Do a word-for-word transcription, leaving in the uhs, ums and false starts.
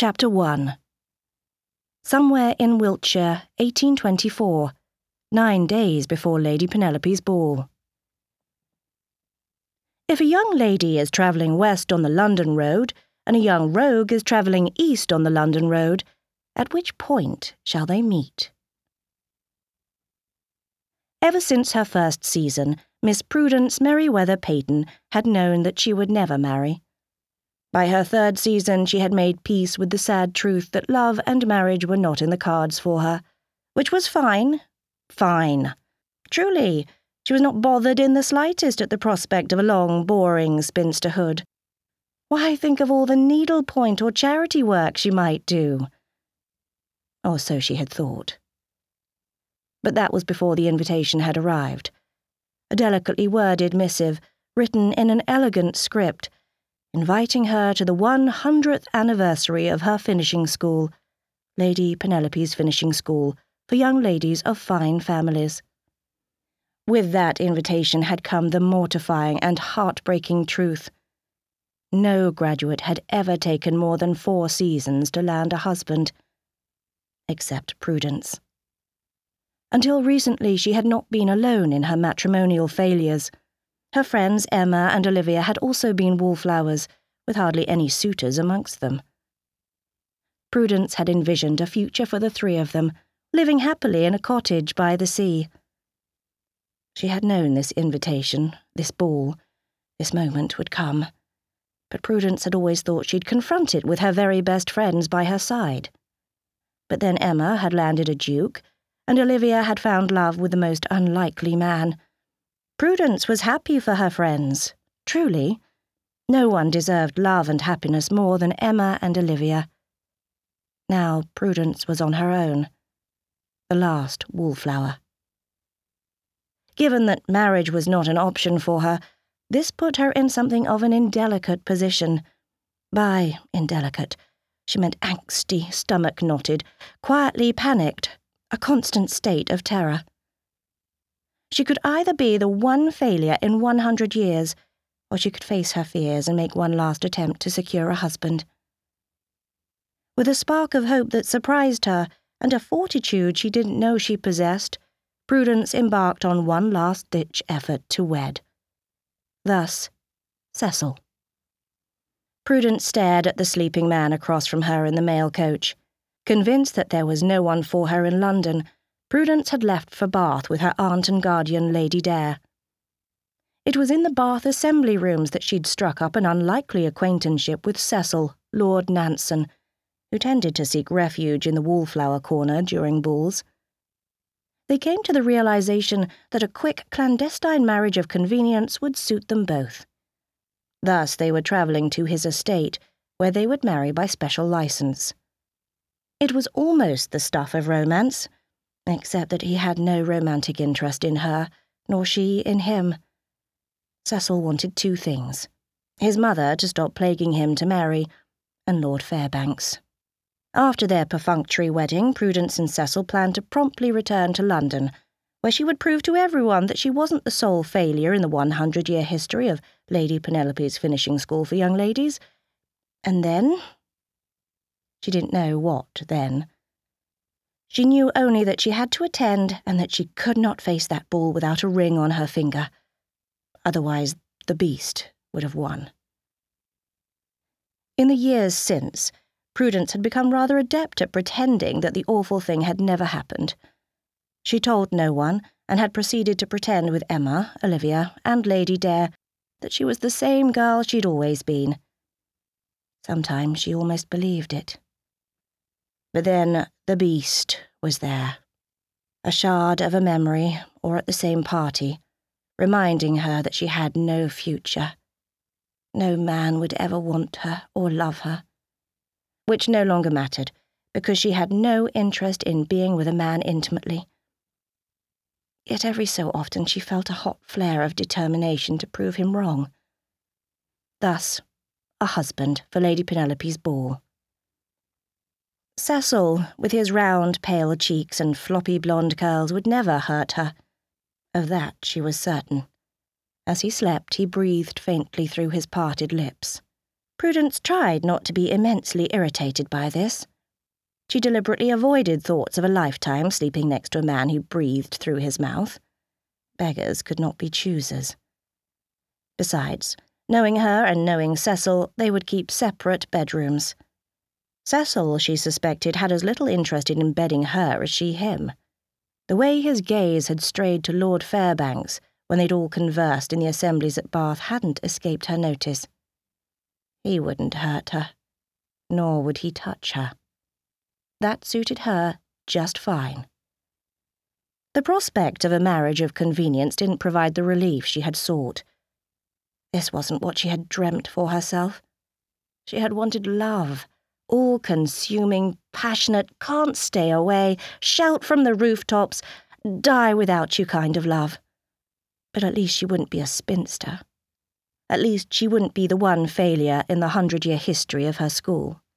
Chapter one. Somewhere in Wiltshire, eighteen twenty-four, nine days before Lady Penelope's ball. If a young lady is travelling west on the London road, and a young rogue is travelling east on the London road, at which point shall they meet? Ever since her first season, Miss Prudence Merriweather Peyton had known that she would never marry. By her third season she had made peace with the sad truth that love and marriage were not in the cards for her, which was fine, fine. Truly, she was not bothered in the slightest at the prospect of a long, boring spinsterhood. Why think of all the needlepoint or charity work she might do? Or so she had thought. But that was before the invitation had arrived. A delicately worded missive, written in an elegant script, inviting her to the one hundredth anniversary of her finishing school, Lady Penelope's finishing school, for young ladies of fine families. With that invitation had come the mortifying and heartbreaking truth. No graduate had ever taken more than four seasons to land a husband, except Prudence. Until recently she had not been alone in her matrimonial failures. Her friends Emma and Olivia had also been wallflowers, with hardly any suitors amongst them. Prudence had envisioned a future for the three of them, living happily in a cottage by the sea. She had known this invitation, this ball, this moment would come, but Prudence had always thought she'd confront it with her very best friends by her side. But then Emma had landed a duke, and Olivia had found love with the most unlikely man. Prudence was happy for her friends, truly. No one deserved love and happiness more than Emma and Olivia. Now Prudence was on her own, the last wallflower. Given that marriage was not an option for her, this put her in something of an indelicate position. By indelicate, she meant angsty, stomach-knotted, quietly panicked, a constant state of terror. She could either be the one failure in one hundred years, or she could face her fears and make one last attempt to secure a husband. With a spark of hope that surprised her, and a fortitude she didn't know she possessed, Prudence embarked on one last-ditch effort to wed. Thus, Cecil. Prudence stared at the sleeping man across from her in the mail coach. Convinced that there was no one for her in London, Prudence had left for Bath with her aunt and guardian, Lady Dare. It was in the Bath assembly rooms that she'd struck up an unlikely acquaintanceship with Cecil, Lord Nansen, who tended to seek refuge in the wallflower corner during balls. They came to the realization that a quick, clandestine marriage of convenience would suit them both. Thus they were travelling to his estate, where they would marry by special license. It was almost the stuff of romance, except that he had no romantic interest in her, nor she in him. Cecil wanted two things: his mother to stop plaguing him to marry, and Lord Fairbanks. After their perfunctory wedding, Prudence and Cecil planned to promptly return to London, where she would prove to everyone that she wasn't the sole failure in the one hundred-year history of Lady Penelope's finishing school for young ladies. And then? She didn't know what then. She knew only that she had to attend and that she could not face that ball without a ring on her finger. Otherwise, the beast would have won. In the years since, Prudence had become rather adept at pretending that the awful thing had never happened. She told no one, and had proceeded to pretend with Emma, Olivia, and Lady Dare that she was the same girl she'd always been. Sometimes she almost believed it. But then the beast was there, a shard of a memory, or at the same party, reminding her that she had no future. No man would ever want her or love her. Which no longer mattered, because she had no interest in being with a man intimately. Yet every so often she felt a hot flare of determination to prove him wrong. Thus, a husband for Lady Penelope's ball. Cecil, with his round, pale cheeks and floppy blonde curls, would never hurt her. Of that she was certain. As he slept, he breathed faintly through his parted lips. Prudence tried not to be immensely irritated by this. She deliberately avoided thoughts of a lifetime sleeping next to a man who breathed through his mouth. Beggars could not be choosers. Besides, knowing her and knowing Cecil, they would keep separate bedrooms. Cecil, she suspected, had as little interest in embedding her as she him. The way his gaze had strayed to Lord Fairbanks when they'd all conversed in the assemblies at Bath hadn't escaped her notice. He wouldn't hurt her, nor would he touch her. That suited her just fine. The prospect of a marriage of convenience didn't provide the relief she had sought. This wasn't what she had dreamt for herself. She had wanted love, all-consuming, passionate, can't stay away, shout from the rooftops, die without you kind of love. But at least she wouldn't be a spinster. At least she wouldn't be the one failure in the hundred-year history of her school.